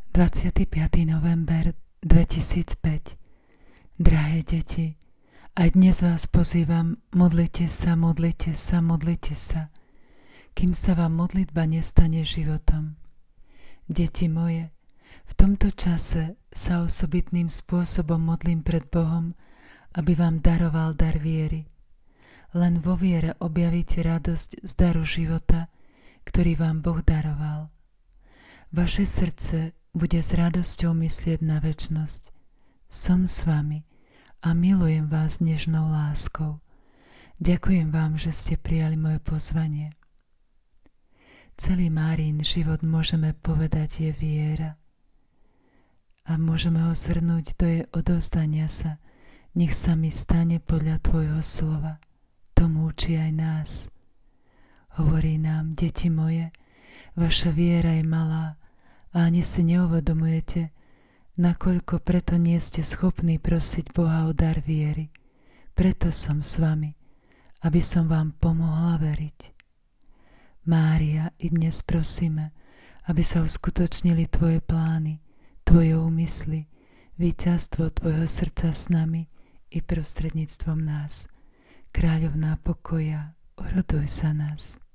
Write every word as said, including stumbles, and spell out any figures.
dvadsiateho piateho november dvetisícpäť. Drahé deti, aj dnes vás pozývam, modlite sa, modlite sa, modlite sa, kým sa vám modlitba nestane životom. Deti moje, v tomto čase sa osobitným spôsobom modlím pred Bohom, aby vám daroval dar viery. Len vo viere objavíte radosť z daru života, ktorý vám Boh daroval. Vaše srdce bude s radosťou myslieť na večnosť. Som s vami a milujem vás nežnou láskou. Ďakujem vám, že ste prijali moje pozvanie. Celý Márin život, môžeme povedať, je viera. A môžeme ho zhrnúť do jej odovzdania sa. Nech sa mi stane podľa tvojho slova. Tomu učí aj nás. Hovorí nám, deti moje, vaša viera je malá a ani si neuvedomujete, nakoľko preto nie ste schopní prosiť Boha o dar viery. Preto som s vami, aby som vám pomohla veriť. Mária, i dnes prosíme, aby sa uskutočnili tvoje plány, tvoje úmysly, víťazstvo tvojho srdca s nami i prostredníctvom nás. Kráľovná pokoja, oroduj sa nás.